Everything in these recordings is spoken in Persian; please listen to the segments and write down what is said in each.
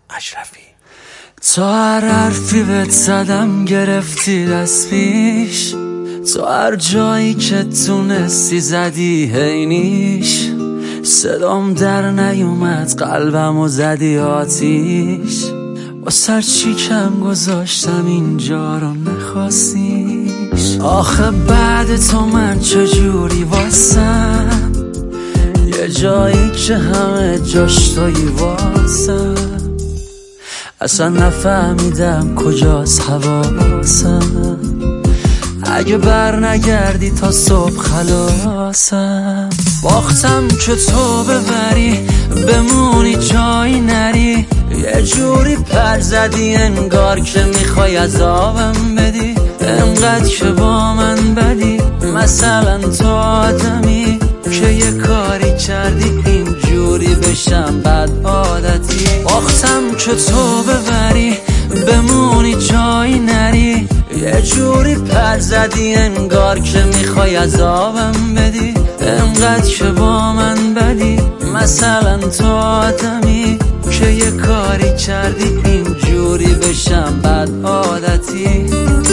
اشرفی. تا هر حرفی بهت زدم گرفتی دست پیش، تو هر جایی که تونستی زدی هینیش، صدام در نیومد قلبمو زدی آتیش، واسه چی کم گذاشتم اینجا رو نخواستیش. آخه بعد تو من چجوری واسم، یه جایی که همه جاش تویی واسم، اصلا نفهمیدم کجاست حواسم، اگه بر نگردی تا صبح خلاصم. باختم که تو ببری بمونی جایی نری، یه جوری پر زدی انگار که میخوای عذابم بدی، انقدر که با من بدی، مثلا تو آدمی که یه کاری کردی اینجوری بشم بد عادتی. باختم که تو ببری بمونی جایی نری، یه جوری پر زدی انگار که میخوای عذابم بدی، انقدر که با من بدی، مثلا تو آدمی که یه کاری کردی اینجوری بشم بد عادتی.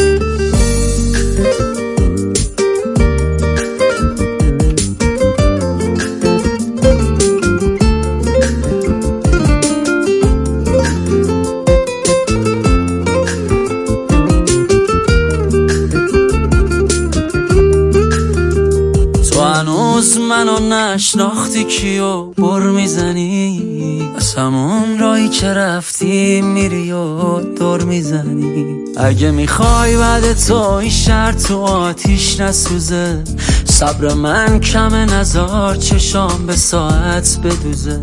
هنوز منو نشناختی کیو بر میزنی، از همون رایی که رفتی میری و دور میزنی. اگه میخوای بعد تو این شهر تو آتیش نسوزه، صبر من کمه نزار چشام به ساعت بدوزه.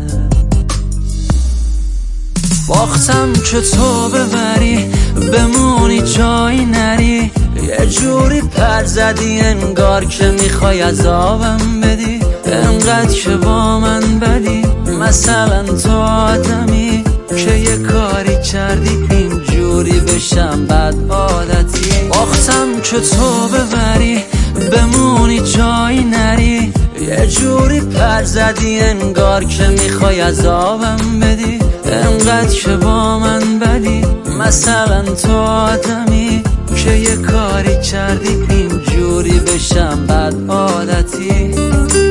باختم که تو ببری بمونی جایی نری، یه جوری پر زدی انگار که میخوای عذابم بدی، انقدر که با من بدی، مثلا تو آدمی که یه کاری کردی اینجوری بشم بد عادتی. باختم که تو ببری بمونی جایی نری، یه جوری پر زدی انگار که میخوای عذابم بدی، انقدر که با من بدی، مثلا تو آدمی که یه کاری کردی اینجوری بشم بد عادتی.